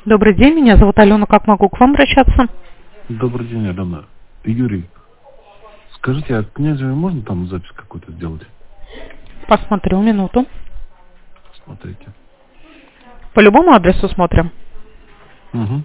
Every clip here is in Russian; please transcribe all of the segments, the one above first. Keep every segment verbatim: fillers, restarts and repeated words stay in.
Добрый день, меня зовут Алена. Как могу к вам обращаться? Добрый день, Алена. Юрий, скажите, а князеве можно там запись какую-то сделать? Посмотрю, минуту. Смотрите. По любому адресу смотрим? Угу.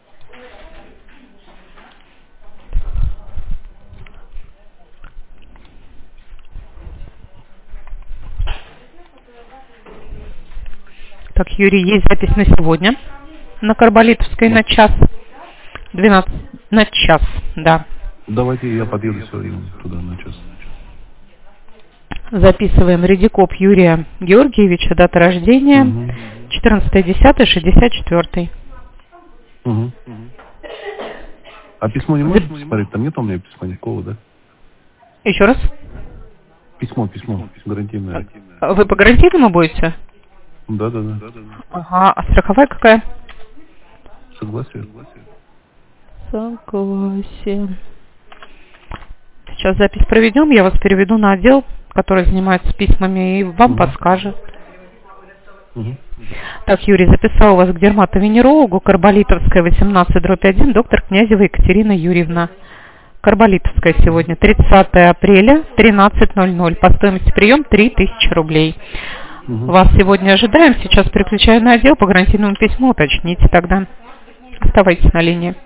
Так, Юрий, есть запись на сегодня. На Карболитовской на час. двенадцать на час, да. Давайте я подъеду сегодня туда на час. Записываем Редикоп Юрия Георгиевича, дата рождения Угу. четырнадцатое десятое шестьдесят четыре. Угу. А письмо не можете посмотреть? Там нет у меня письма никакого, да? Еще раз? Письмо, письмо, гарантийное. Вы по гарантийному будете? Да, да, да. Ага, а страховая какая? Согласие. Согласие. Сейчас запись проведем, я вас переведу на отдел, который занимается письмами, и вам Угу. подскажет. Угу. Так, Юрий, записал вас к дерматовенерологу, Карболитовская, восемнадцать дробь один, доктор Князева Екатерина Юрьевна. Карболитовская сегодня, тридцатое апреля, тринадцать ноль ноль. По стоимости прием три тысячи рублей. Угу. Вас сегодня ожидаем, сейчас переключаю на отдел по гарантийному письму, уточните тогда. Оставайтесь на линии.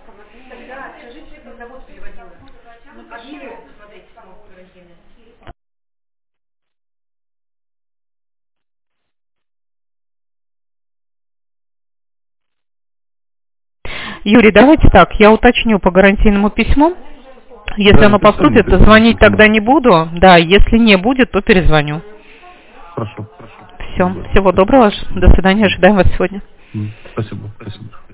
Юрий, давайте так, я уточню по гарантийному письму. Если Да, оно написали поступит, мне, то звонить письмо. тогда не буду. Да, если не будет, то перезвоню. Хорошо, хорошо. Все, Да. всего доброго, до свидания, ожидаем вас сегодня. М, Спасибо, спасибо.